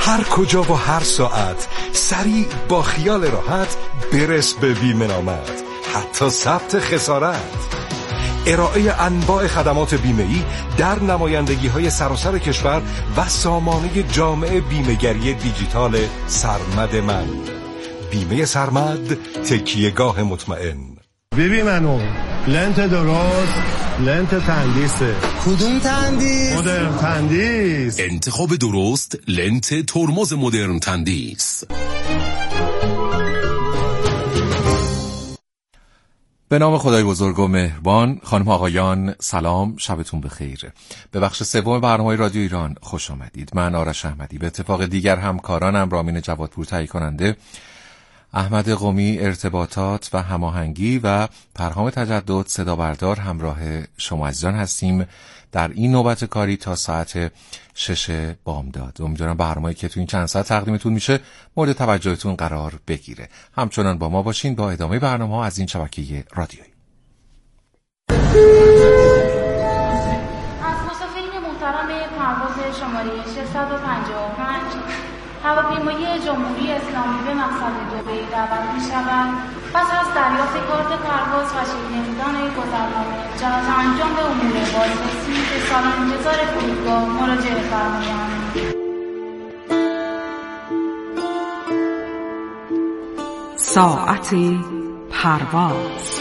هر کجا و هر ساعت، سریع با خیال راحت برس به بیمه نامت، حتی ثبت خسارت. ارائه انواع خدمات بیمه‌ای در نمایندگی‌های سراسر کشور و سامانه جامع بیمه‌گری دیجیتال سرمد من. بیمه سرمد، تکیه‌گاه مطمئن. بیبی منو لنت درست، لنت تندیسه. کدوم تندیس؟ مدرن تندیس. انتخاب درست، لنت ترمز مدرن تندیس. به نام خدای بزرگ و مهربان. خانم آقایان سلام، شبتون بخیر. به بخش سوم برنامه رادیو ایران خوش آمدید. من آرش احمدی به اتفاق دیگر همکارانم رامین جوادپور تهیه کننده، احمد قمی ارتباطات و هماهنگی و پرهام تجدد صدا بردار همراه شما عزیزان هستیم در این نوبت کاری تا ساعت 6 بامداد. امیدوارم برنامه‌ای که تو این چند ساعت تقدیمتون میشه مورد توجهتون قرار بگیره. همچنان با ما باشین با ادامه برنامه‌ها از این شبکه رادیویی. از مسافرین محترم پرواز شماره 655 هواپیمایی جمهوری اسلامی به مقصد دبی دعوت می‌شود. پس از دریافت کارت پرواز و شکل‌دهان گذرنامه جهت انجام امور بازرسی به سالن انتظار فرودگاه مراجعه فرمایند. ساعت پرواز.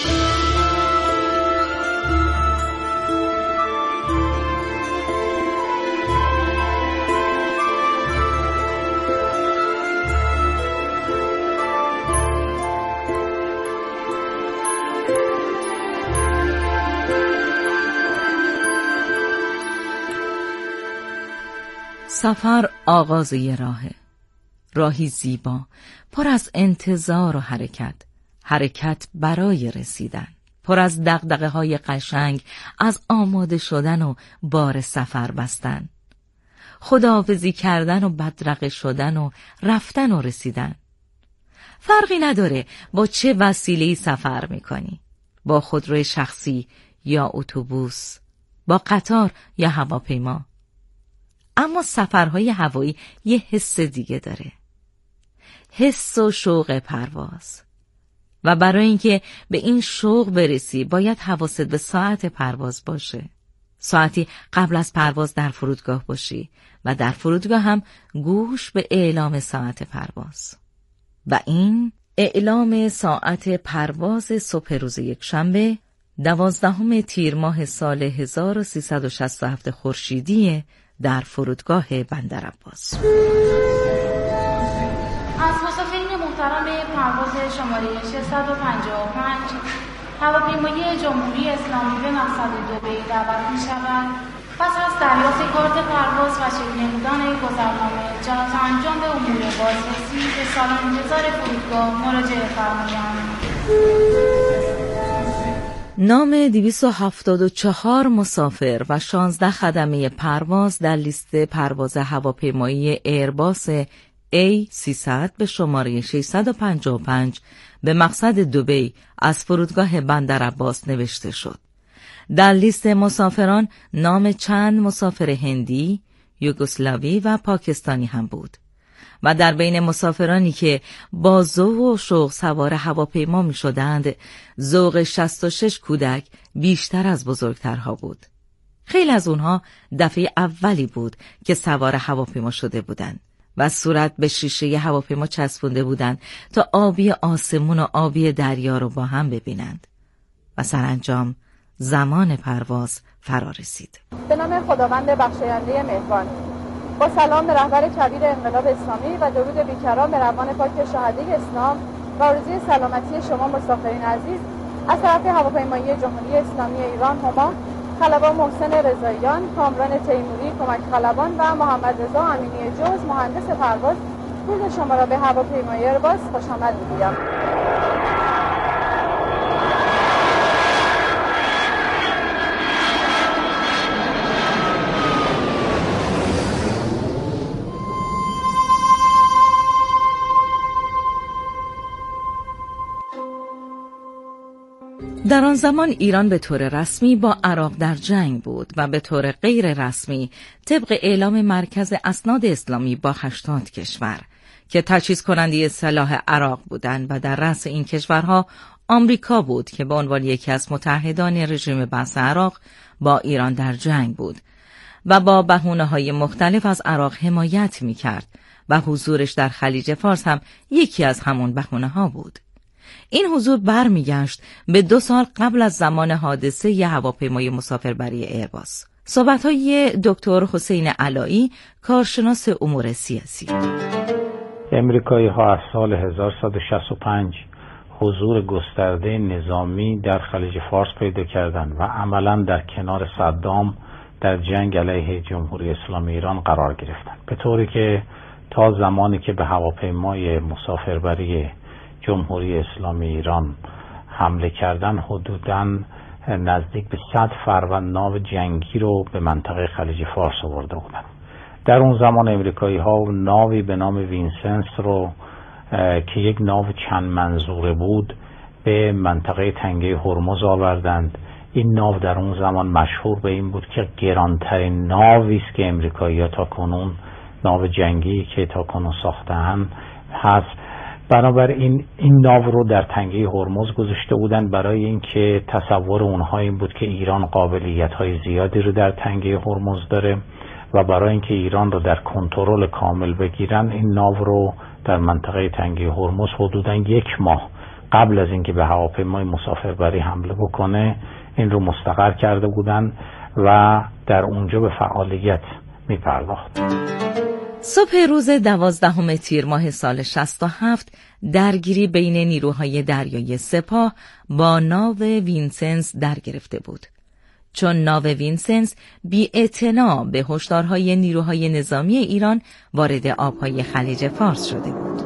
سفر آغاز یه راهه، راهی زیبا، پر از انتظار و حرکت برای رسیدن، پر از دغدغه‌های قشنگ از آماده شدن و بار سفر بستن، خداحافظی کردن و بدرقه شدن و رفتن و رسیدن. فرقی نداره با چه وسیله‌ای سفر میکنی، با خودروی شخصی یا اتوبوس، با قطار یا هواپیما. اما سفرهای هوایی یه حس دیگه داره، حس و شوق پرواز. و برای اینکه به این شوق برسی باید حواست به ساعت پرواز باشه. ساعتی قبل از پرواز در فرودگاه باشی و در فرودگاه هم گوش به اعلام ساعت پرواز. و این اعلام ساعت پرواز صبح روز یکشنبه 12 تیر ماه سال 1367 خورشیدی در فرودگاه بندرعباس. از مسافرین محترم پرواز شماره 655 هواپیمایی جمهوری اسلامی به مقصد دبی دعوت می‌شود. پس از دریافت کارت پرواز و شکل‌دهان گذرنامه جهت انجام امور بازرسی به سالن انتظار فرودگاه مراجعه فرمایند. نام 274 مسافر و 16 خدمه پرواز در لیست پرواز هواپیمایی ایرباس A300 به شماره 655 به مقصد دبی از فرودگاه بندرعباس نوشته شد. در لیست مسافران نام چند مسافر هندی، یوگسلاوی و پاکستانی هم بود. و در بین مسافرانی که با ذوق و شوق سوار هواپیما می شدند، ذوق 66 کودک بیشتر از بزرگترها بود. خیلی از اونها دفعه اولی بود که سوار هواپیما شده بودند و صورت به شیشه هواپیما چسبونده بودند تا آبی آسمون و آبی دریا رو با هم ببینند. و سرانجام زمان پرواز فرا رسید. به نام خداوند بخشاینده مهربان، با سلام به رهبر کبیر انقلاب اسلامی و درود بیکران به روان پاک شهدای اسلام و آرزوی سلامتی شما مسافرین عزیز، از طرف هواپیمایی جمهوری اسلامی ایران هما، خلبان محسن رضاییان، کامران تیموری کمک خلبان و محمد رضا امینی جز مهندس پرواز، روز شما را به هواپیمایی ایرباس خوش آمد می‌گویم. در آن زمان ایران به طور رسمی با عراق در جنگ بود و به طور غیر رسمی طبق اعلام مرکز اسناد اسلامی با 80 کشور که تجهیز کننده سلاح عراق بودند و در رأس این کشورها آمریکا بود که به عنوان یکی از متحدان رژیم بأس عراق با ایران در جنگ بود و با بهونه‌های مختلف از عراق حمایت می‌کرد و حضورش در خلیج فارس هم یکی از همون بهونه‌ها بود. این حضور برمیگشت به 2 سال قبل از زمان حادثه ی هواپیمای مسافربری ایرباس. صحبت‌های دکتر حسین علایی، کارشناس امور سیاسی. امریکایی‌ها از سال 1165 حضور گسترده نظامی در خلیج فارس پیدا کردند و عملاً در کنار صدام در جنگ علیه جمهوری اسلامی ایران قرار گرفتند، به طوری که تا زمانی که به هواپیمای مسافربری جمهوری اسلامی ایران حمله کردن حدوداً نزدیک به 100 فروند ناو جنگی رو به منطقه خلیج فارس آورده بودند. در اون زمان امریکایی‌ها ناوی به نام وینسنس رو که یک ناو چند منظوره بود به منطقه تنگه هرمز آوردند. این ناو در اون زمان مشهور به این بود که گرانترین ناوی است که امریکایی‌ها تا کنون، ناو جنگی که تا کنون ساخته‌اند هست. بنابراین این ناو رو در تنگه هرمز گذاشته بودند برای اینکه تصور اونها این بود که ایران قابلیت‌های زیادی رو در تنگه هرمز داره و برای اینکه ایران رو در کنترل کامل بگیرن این ناو رو در منطقه تنگه هرمز حدوداً 1 ماه قبل از اینکه به هواپیمای مسافربری حمله بکنه این رو مستقر کرده بودند و در اونجا به فعالیت می‌پرداخت. صبح روز 12 تیر ماه سال 67 درگیری بین نیروهای دریایی سپاه با ناو وینسنس در گرفته بود. چون ناو وینسنس بی‌اعتنا به هشدارهای نیروهای نظامی ایران وارد آبهای خلیج فارس شده بود.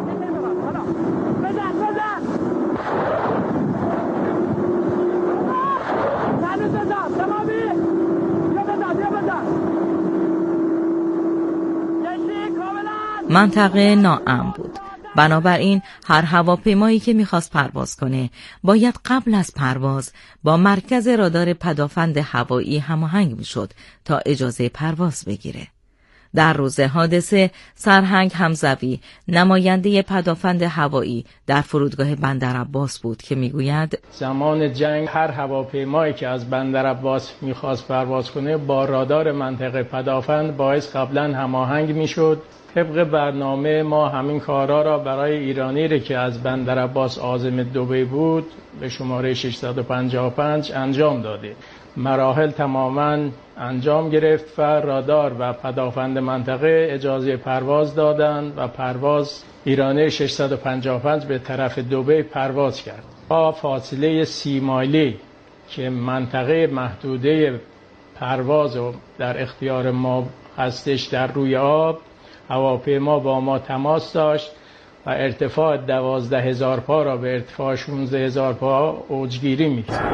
منطقه ناامن بود. بنابراین هر هواپیمایی که میخواست پرواز کنه باید قبل از پرواز با مرکز رادار پدافند هوایی هماهنگ میشد تا اجازه پرواز بگیره. در روز حادثه سرهنگ حمزوی، نماینده پدافند هوایی در فرودگاه بندرعباس بود که میگوید زمان جنگ هر هواپیمایی که از بندرعباس میخواست پرواز کنه با رادار منطقه پدافند باعث قبلا هماهنگ میشد. طبق برنامه ما همین کارا را برای ایرانی که از بندرعباس عازم دبی بود به شماره 655 انجام دادیم. مراحل تماما انجام گرفت و رادار و پدافند منطقه اجازه پرواز دادند و پرواز ایرانی 655 به طرف دبی پرواز کرد. با فاصله 30 مایلی که منطقه محدوده پرواز در اختیار ما هستش در روی آب، هواپیما با ما تماس داشت و ارتفاع 12,000 پا را به ارتفاع 16,000 پا اوجگیری می‌کرد.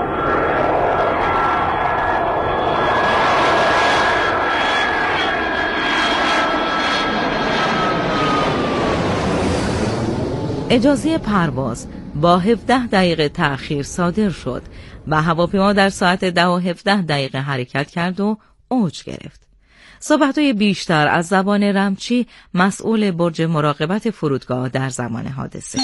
اجازه پرواز با 17 دقیقه تأخیر صادر شد و هواپیما در ساعت 10:17 حرکت کرد و اوج گرفت. صحبت‌های بیشتر از زبان رمچی، مسئول برج مراقبت فرودگاه در زمان حادثه.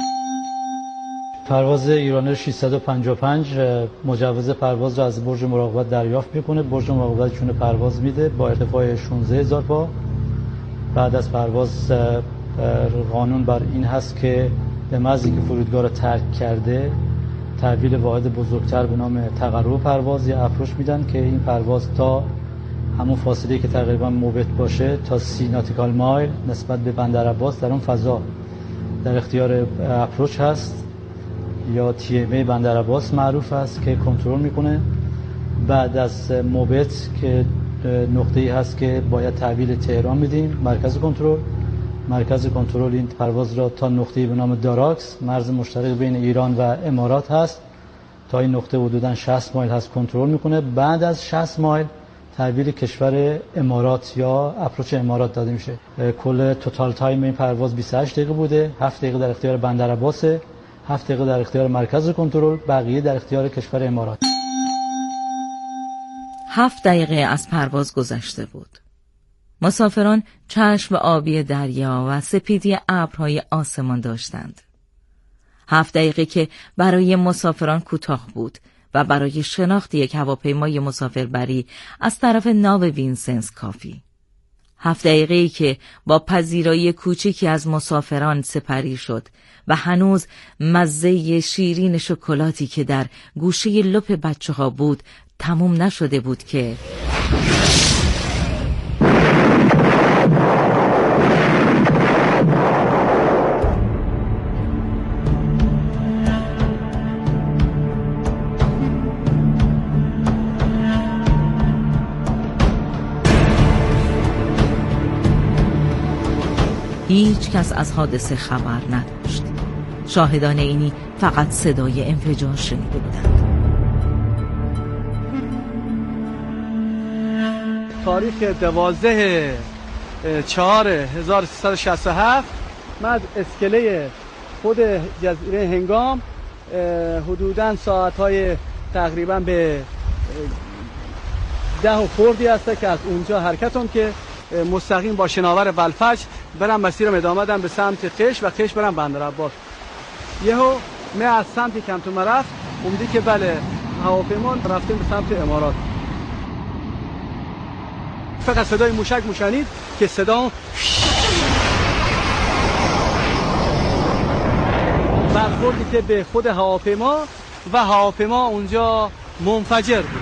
پرواز ایرانر 655 مجوز پرواز را از برج مراقبت دریافت میکنه. برج مراقبت چون پرواز میده با ارتفاع 16,000 پا. بعد از پرواز قانون بر این هست که به محض اینکه فرودگاه را ترک کرده تحویل واحد بزرگتر به نام تقرب پرواز یا اپروچ میدن که این پرواز تا همون فاصله که تقریبا موبت باشه تا 30 ناتیکال مایل نسبت به بندرعباس در اون فضا در اختیار اپروچ هست یا تی ام ای بندرعباس معروف است که کنترل میکنه. بعد از موبت که نقطه‌ای هست که باید تحویل تهران میدیم مرکز کنترل این پرواز را تا نقطه‌ای به نام داراکس، مرز مشترک بین ایران و امارات هست، تا این نقطه حدوداً 60 مایل هست کنترل میکنه. بعد از 60 مایل تحویل کشور امارات یا اپروچ امارات داده میشه. کل توتال تایم این پرواز 28 دقیقه بوده. 7 دقیقه در اختیار بندرعباسه 7 دقیقه در اختیار مرکز کنترل، بقیه در اختیار کشور امارات. 7 دقیقه از پرواز گذشته بود. مسافران چشم آبی دریا و سپیدی ابرهای آسمان داشتند. 7 دقیقه که برای مسافران کوتاه بود و برای شناخت یک هواپیمای مسافربری از طرف ناو وینسنس کافی. 7 دقیقه‌ای که با پذیرایی کوچکی از مسافران سپری شد و هنوز مزه شیرین شکلاتی که در گوشه لپ بچه‌ها بود تموم نشده بود که هیچ کس از حادثه خبر نداشت. شاهدان اینی فقط صدای انفجار شنیده بودند. تاریخ 12/4/1367 من از اسکله خود جزیره هنگام حدوداً ساعت‌های تقریباً به 10 و خوردی هسته که از اونجا حرکتم که مستقیم با شناور ولفج برم مسیرم ادامه دادم به سمت قش و قش برم بندرعباس. یهو من از سمت کمتون رفت اومدی که بله هواپیما رفتیم به سمت امارات. فقط صدای موشک موشنید که صدا برخوردی که به خود هواپیما و هواپیما اونجا منفجر بود.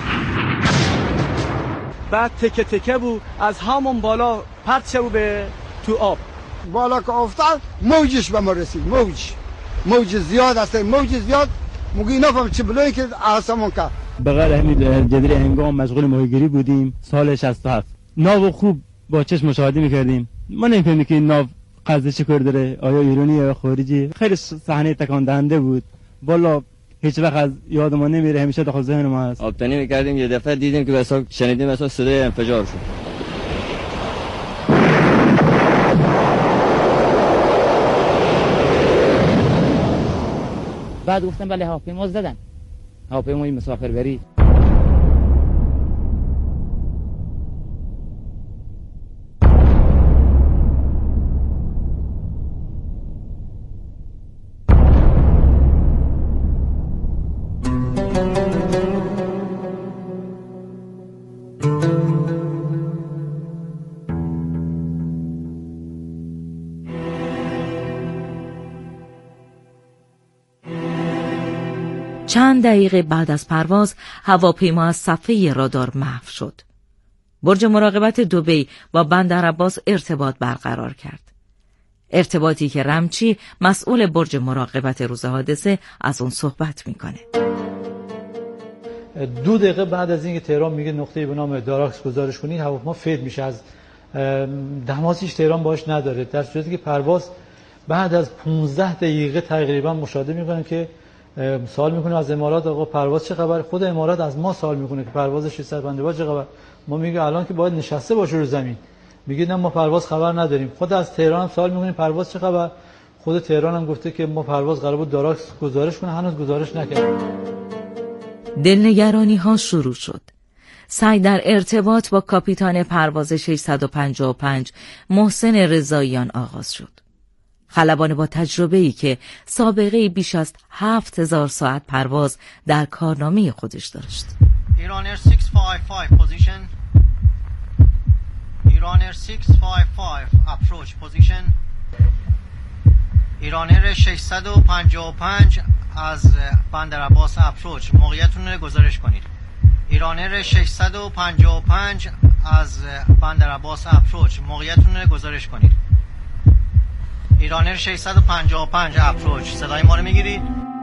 بعد تکه تکه بود از همون بالا پرت شد به تو آب. بالا که افتاد موجش به ما رسید. موج زیاد است. موج زیاد موگی نفهم چه بلایی که آسمون کرد. بغیر همین جزیره هنگام مشغول ماهیگیری بودیم سال 67. ناو خوب با چشم مشاهده میکردیم. ما نمی‌فهمیم که این ناو قصد چه کار داره، آیا ایرانی یا خارجی. خیلی صحنه تکان دهنده بود. بالا هیچ وقت از یادمان نمیره، همیشه داخل ذهن ما هست. آبتنی میکردیم یه دفعه دیدیم که شنیدیم صدای انفجار شد. بعد گفتن بله هواپیما زدن، هواپیمای مسافربری. چند دقیقه بعد از پرواز هواپیما از صفحه رادار محو شد. برج مراقبت دبی با بندرعباس ارتباط برقرار کرد. ارتباطی که رمچی مسئول برج مراقبت روز حادثه از اون صحبت میکنه. 2 دقیقه بعد از اینکه تهران میگه نقطه‌ای به نام داراکس گزارش کنید، هواپیما فیل میشه. از تماسیش تهران باش نداره، در صورتی که پرواز بعد از 15 دقیقه تقریبا مشاهده میکنه که سوال میکنه از امارات آقا پرواز چه خبر. خود امارات از ما سوال میکنه که پرواز 650 چه خبر. ما میگه الان که باید نشسته باشه رو زمین. میگه نه ما پرواز خبر نداریم. خود از تهران هم سوال میکنیم پرواز چه خبر. خود تهران هم گفته که ما پرواز قرار بود داراکس گزارش کنه، هنوز گزارش نکرد. دلنگرانی ها شروع شد. سعی در ارتباط با کاپیتان پرواز 655 محسن رضاییان آغاز شد. خلبان با تجربه‌ای که سابقه بیش از 7000 ساعت پرواز در کارنامه خودش داشت. ایرانر 655 position. ایرانر 655 approach position. ایرانر 655 از بندرعباس اپروچ موقعیتتون رو گزارش کنید. ایرانر 655 از بندرعباس اپروچ موقعیتتون رو گزارش کنید. ایرانر 655 اپروچ صدای ما رو میگیرید؟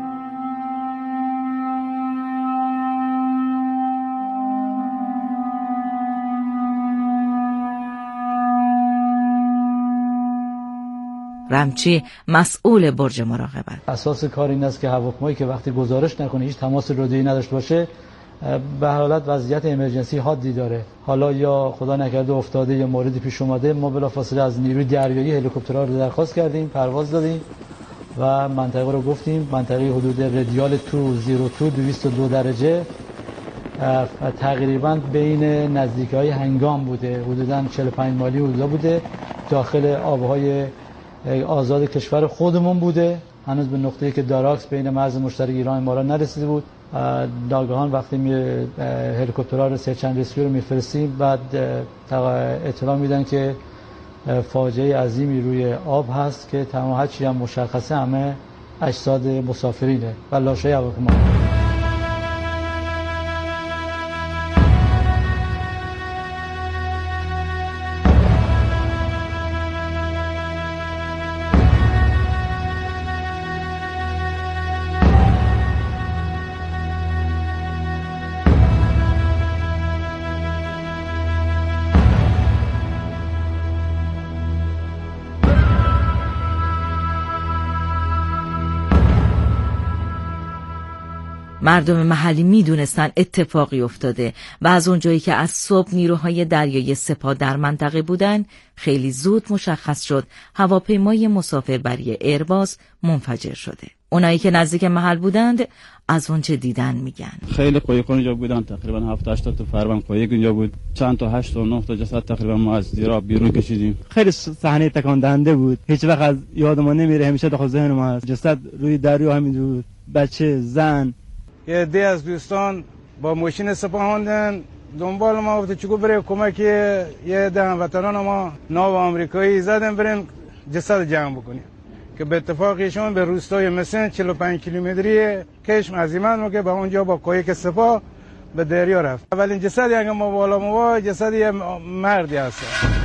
رمچی مسئول برج مراقبت. اساس کار این است که هواپیمایی که وقتی گزارش نکنه، هیچ تماس رادیویی نداشته باشه، به حالت وضعیت امرجنسی حادی داره. حالا یا خدا نکرده افتاده یا موردی پیش اومده، ما بلافاصله از نیروی دریایی هلیکوپترها رو درخواست کردیم، پرواز دادیم و منطقه رو گفتیم، منطقه حدود رادیال 202 درجه تقریبا بین نزدیکی‌های هنگام بوده، حدوداً 45 مایلی حدودا بوده، داخل آبهای آزاد کشور خودمون بوده، هنوز به نقطه‌ای که داراکس بین مرز مشترک ایران امارات نرسیده بود. ناگهان وقتی هلیکوپترها رو سرچ اند ریسکیو رو میفرستیم، بعد اطلاع میدن که فاجعه عظیمی روی آب هست که تمام هرچی هم مشخصه همه اجساد مسافرینه و لاشه هواپیما. مردم محلی میدونستن اتفاقی افتاده و از اونجایی که از صبح نیروهای دریایی سپاه در منطقه بودن، خیلی زود مشخص شد هواپیمای مسافربری ایرباس منفجر شده. اونایی که نزدیک محل بودند از اونچه دیدن میگن. خیلی قایق اونجا بودن، تقریبا 7-8 تا فرمان قایق اونجا بود، چند تا 8 تا 9 تا جسد تقریبا ما از زیرا بیرون کشیدیم. خیلی صحنه تکان دهنده بود، هیچ وقت از یادمون نمیره، همیشه داخل ذهن ما هست. جسد روی دریا همین بود، بچه، زن. یه عده از دوستان با ماشین سپاه آمدن دنبال ما، گفت چگو بریم کمک یه عده هموطنان ما ناو آمریکایی زدن بریم جسد جمع بکنیم، که به اتفاق ایشون به روستای مسن 45 کیلومتری کشم عزیمت که با اونجا با قایق سپاه به دریا رفت. اولین جسدی که ما بالا ما جسد یه مردی هست.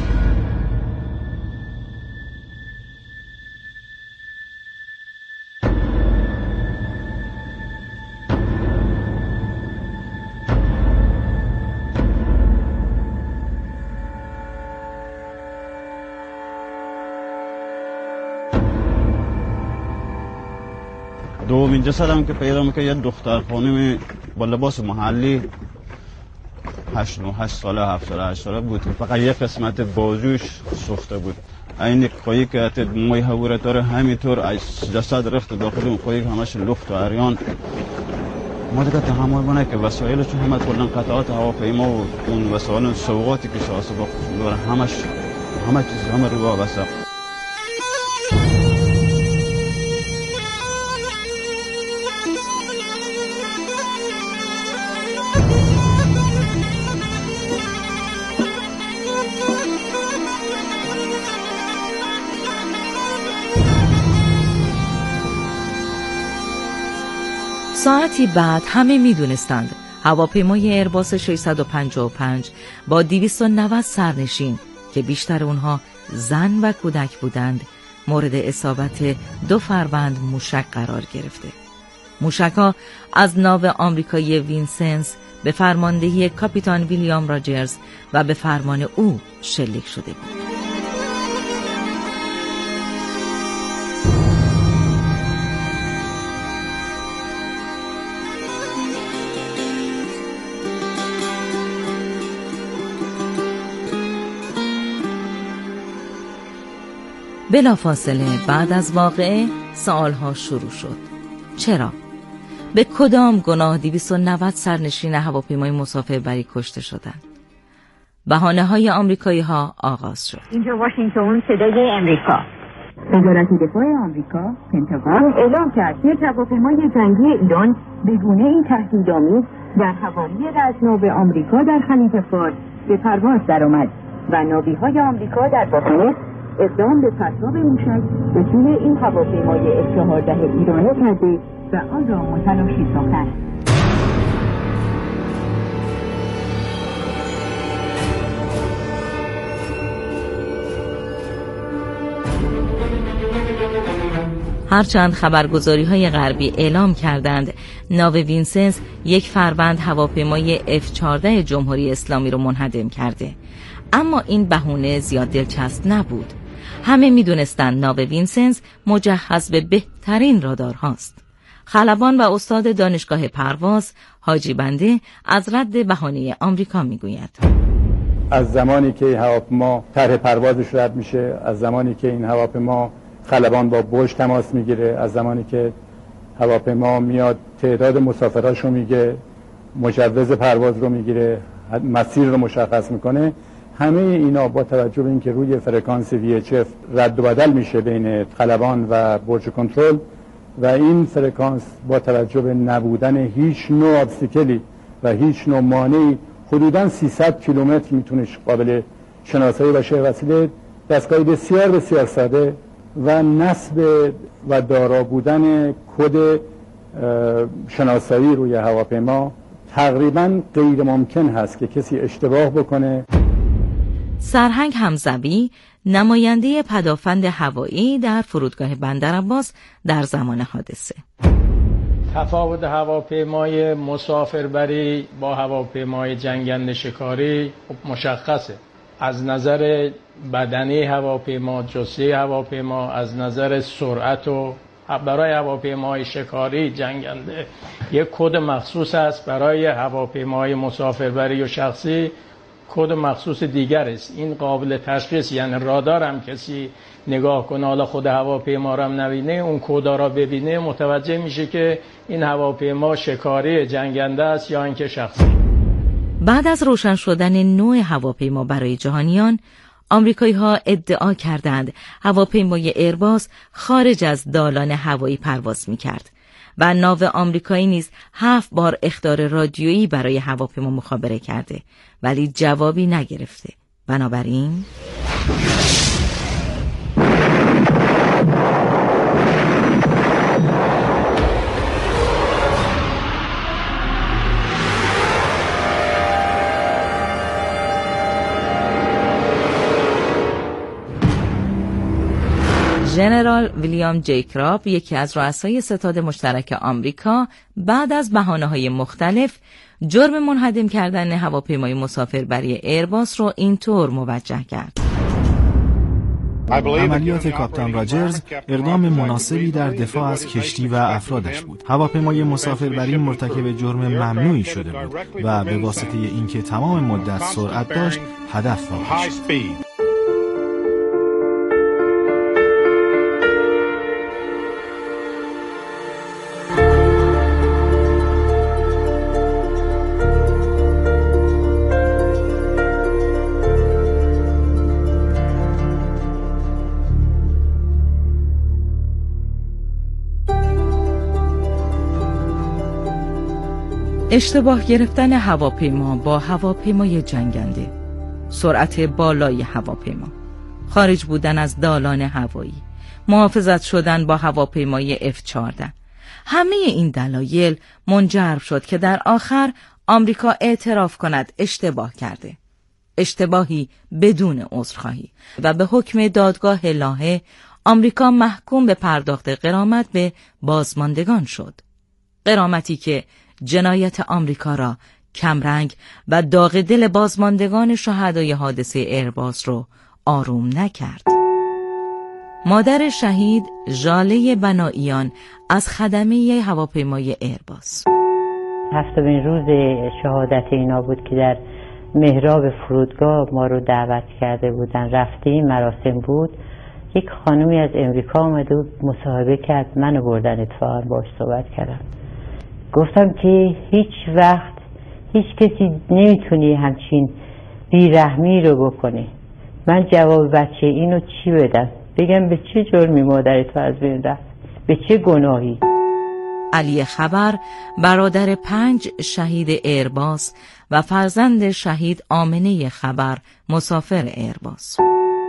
دومین جسدم که پیدا میکنه یه دختر خانم با لباس محلی 8 ساله 7 ساله 8 ساله بود، فقط یه قسمت بازوش سوخته بود. این قایق که مای هورتار همینطور از جسد رفت داخل اون قایق، همش لخت و عریان. ما دیگه تحمل بونه که وسایلشون همه کلا قطعات هواپیما و اون وسایل سوغاتی که شاسه با همه چیز همه رو وابسته. ساعتی بعد همه میدونستند هواپیمای ایرباس 655 با 290 سرنشین که بیشتر اونها زن و کودک بودند مورد اصابت 2 فروند موشک قرار گرفته. موشک‌ها از ناو آمریکایی وینسنس به فرماندهی کاپیتان ویلیام راجرز و به فرمان او شلیک شده بود. بلافاصله بعد از واقعه سوالها شروع شد. چرا؟ به کدام گناه 290 سرنشین هواپیمای مسافربری کشته شدند؟ بهانه‌های آمریکایی‌ها آغاز شد. اینجا واشنگتن، صدای امریکا. وزارت دفاع آمریکا پنتاگون اعلام کرد که هواپیمای جنگی ایران به گونه‌ای تهدیدآمیز در حوالی رزمناو آمریکا در خلیج فارس به پرواز درآمد و ناوی‌های آمریکا در واکنش اقدام به پرتاب موشک به طول این هواپیمای F-14 ایرانی کرده و آن را متلاشی ساختند. هرچند خبرگزاری‌های غربی اعلام کردند ناو وینسنس 1 فروند هواپیمای F-14 جمهوری اسلامی رو منهدم کرده، اما این بهونه زیاد دلچسب نبود. همه میدونستند ناو وینسنس مجهز به بهترین رادارهاست. خلبان و استاد دانشگاه پرواز حاجی بنده از رد بهانه آمریکا میگوید: از زمانی که هواپیما طرح پروازش رد میشه، از زمانی که این هواپیما خلبان با برج تماس میگیره، از زمانی که هواپیما میاد تعداد مسافراش رو میگه، مجوز پرواز رو میگیره، مسیر رو مشخص میکنه. همه اینا با توجه به اینکه روی فرکانس VHF رد و بدل میشه بین خلبان و برج کنترل و این فرکانس با توجه به نبودن هیچ نوع ابستیکلی و هیچ نوع مانعی حدوداً 300 کیلومتر میتونه قابل شناسایی باشه. وسیله دستگاهی بسیار بسیار ساده و نصب و دارا بودن کد شناسایی روی هواپیما تقریباً غیر ممکن هست که کسی اشتباه بکنه. سرهنگ حمزوی نماینده پدافند هوایی در فرودگاه بندرعباس در زمان حادثه: تفاوت هواپیمای مسافربری با هواپیمای جنگنده شکاری مشخصه. از نظر بدنی هواپیما، جثه هواپیما، از نظر سرعت و برای هواپیمای شکاری جنگنده یک کد مخصوص است، برای هواپیمای مسافربری و شخصی کد مخصوص دیگر است. این قابل تشخیص، یعنی رادار هم کسی نگاه کنه، حالا خود هواپیما رو هم نبینه، اون کدا را ببینه متوجه میشه که این هواپیما شکاری جنگنده است یا اینکه شخصی. بعد از روشن شدن نوع هواپیما برای جهانیان، آمریکایی‌ها ادعا کردند هواپیمای ایرباس خارج از دالان هوایی پرواز می‌کرد و ناو آمریکایی نیز 7 بار اخطار رادیویی برای هواپیما مخابره کرده ولی جوابی نگرفته. بنابراین ژنرال ویلیام جی کراب، یکی از رؤسای ستاد مشترک آمریکا، بعد از بهانه‌های مختلف جرم منهدم کردن هواپیمای مسافربری ایرباس رو اینطور موجه کرد: عملیات کاپیتان راجرز اقدام مناسبی در دفاع از کشتی و افرادش بود. هواپیمای مسافربری مرتکب جرم ممنوعی شده بود و به واسطه اینکه تمام مدت سرعت داشت هدف واقع شد. اشتباه گرفتن هواپیما با هواپیمای جنگنده، سرعت بالای هواپیما، خارج بودن از دالان هوایی، محافظت شدن با هواپیمای F-14، همه این دلایل منجر شد که در آخر آمریکا اعتراف کند اشتباه کرده، اشتباهی بدون عذرخواهی، و به حکم دادگاه لاهه آمریکا محکوم به پرداخت غرامت به بازماندگان شد. غرامتی که جنایت آمریکا را کمرنگ و داغ دل بازماندگان شهدای حادثه ایرباس رو آروم نکرد. مادر شهید ژاله بنائیان از خدمه هواپیمای ایرباس: 70مین روز شهادت اینا بود که در محراب فرودگاه ما رو دعوت کرده بودن، رفتیم، مراسم بود. یک خانومی از امریکا آمده بود مصاحبه کرد، منو بردن اتفاقا باش صحبت کردم. گفتم که هیچ وقت هیچ کسی نمیتونی همچین بیرحمی رو بکنه. من جواب بچه اینو چی بدم؟ بگم به چه جرمی مادرت از بین رفت؟ به چه گناهی؟ علی خبر، برادر 5 شهید ایرباس و فرزند شهید آمنه خبر، مسافر ایرباس: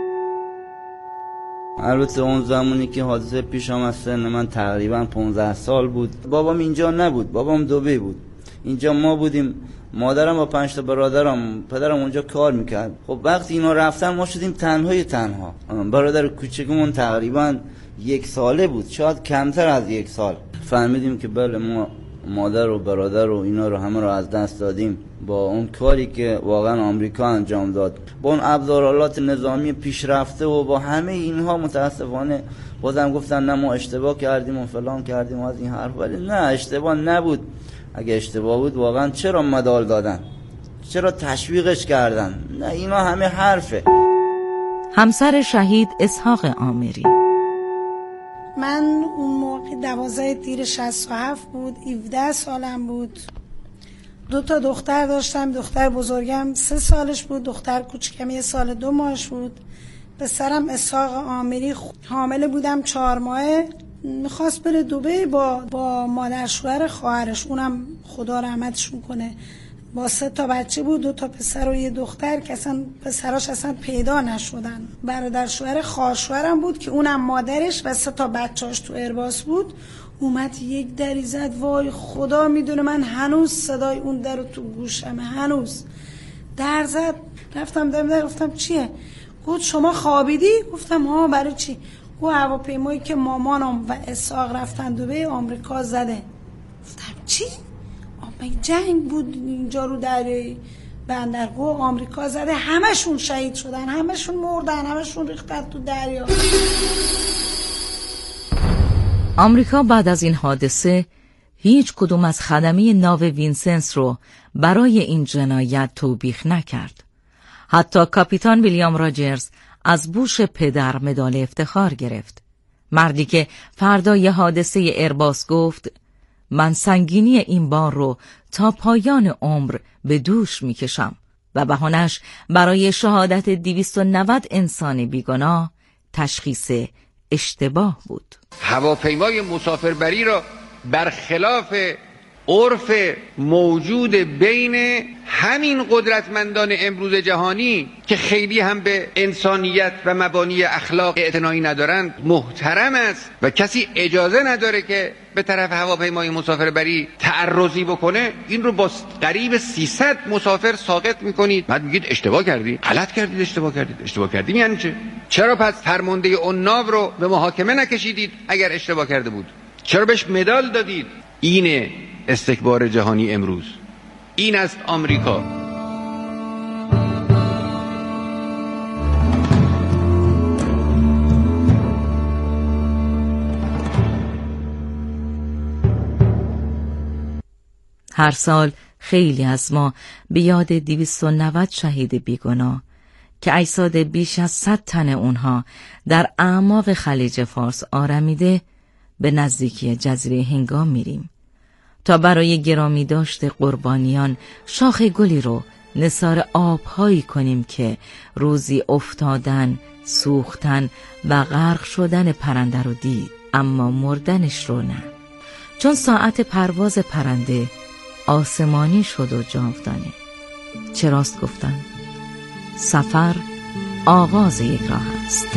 البته اون زمانی که حادثه پیش آمد سن من تقریبا 15 سال بود. بابام اینجا نبود، بابام دبی بود. اینجا ما بودیم، مادرم با 5 تا برادرم، پدرم اونجا کار میکرد. خب وقتی اینا رفتن ما شدیم تنها. برادر کوچکمون تقریبا 1 ساله بود، شاید کمتر از 1 سال. فهمیدیم که بله ما مادر و برادر و اینا رو همه رو از دست دادیم با اون کاری که واقعا آمریکا انجام داد، با اون ابزارالات نظامی پیشرفته و با همه اینها. متاسفانه بازم گفتن نه ما اشتباه کردیم و فلان کردیم و از این حرف، ولی نه، اشتباه نبود. اگه اشتباه بود واقعا چرا مدال دادن؟ چرا تشویقش کردن؟ نه، اینا همه حرفه. همسر شهید اسحاق آمری: من اون موقع 12 تیر 67 بود، 17 سالم بود. 2 تا دختر داشتم. دختر بزرگم 3 سالش بود، دختر کوچکم 1 سال 2 ماهش بود. پسرم اسحاق آمری حامل بودم 4 ماهه. میخواست بره دبی با مادر شوهر خواهرش، اونم خدا رحمتشون کنه، با 3 تا بچه بود، 2 تا پسر و 1 دختر که اصلا پسراش اصلا پیدا نشدن. برادر شوهر خواهر شوهرم بود که اونم مادرش و 3 تا بچه‌اش تو ارباس بود. اومد یک دری زد، وای خدا میدونه من هنوز صدای اون در رو تو گوشمه، هنوز در زد. رفتم در گفتم چیه؟ گفت شما خوابیدی؟ گفتم ها. برای چی؟ گفت هواپیمایی که مامانم و اسحاق رفتن دبی آمریکا زده. گفتم چی؟ جنگ بود اینجا رو دریای بندرگاه آمریکا زده، همشون شهید شدن، همشون مردن، همشون ریختن تو دریا. آمریکا بعد از این حادثه هیچ کدوم از خدمه ناو وینسنس رو برای این جنایت توبیخ نکرد. حتی کاپیتان ویلیام راجرز از بوش پدر مدال افتخار گرفت. مردی که فردای حادثه ایرباس گفت من سنگینی این بار رو تا پایان عمر به دوش میکشم و بهانش برای شهادت 290 انسان بیگناه تشخیص اشتباه بود. هواپیمای مسافربری را برخلاف عرف موجود بین همین قدرتمندان امروز جهانی که خیلی هم به انسانیت و مبانی اخلاق اعتنایی ندارند محترم است و کسی اجازه نداره که به طرف هواپیمای مسافربری تعرضی بکنه، این رو با قریب 300 مسافر ساقط میکنید. بعد میگید اشتباه کردید، غلط کردید، اشتباه کردیم یعنی چه؟ چرا پس فرمانده اون ناو رو به محاکمه نکشیدید اگر اشتباه کرده بود؟ چرا بهش مدال دادید؟ اینه استکبار جهانی امروز، این است آمریکا. هر سال خیلی از ما به یاد 290 شهید بیگناه که اجساد بیش از 100 تن اونها در اعماق خلیج فارس آرمیده به نزدیکی جزیره هنگام میریم تا برای گرامی داشت قربانیان شاخ گلی رو نثار آبهایی کنیم که روزی افتادن، سوختن و غرق شدن پرنده رو دید اما مردنش رو نه، چون ساعت پرواز پرنده آسمانی شد و جاودانه. چراست گفتن؟ سفر آغاز یک راه است.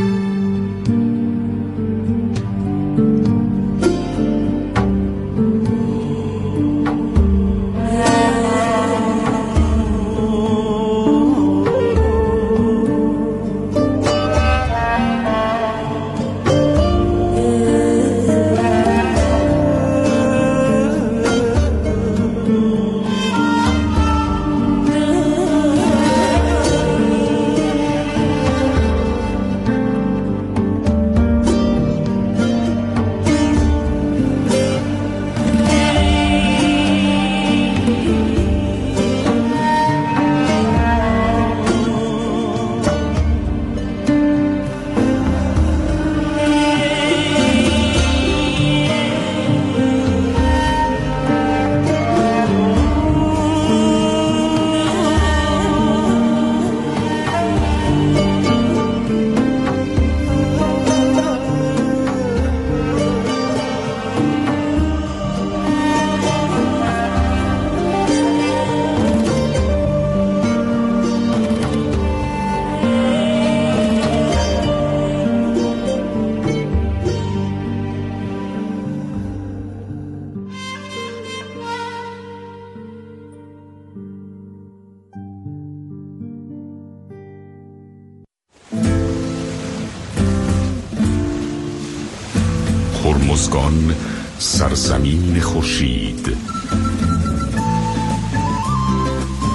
هرمزگان سرزمین خورشید،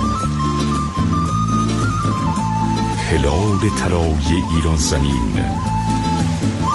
هلال طلایی ایران زمین،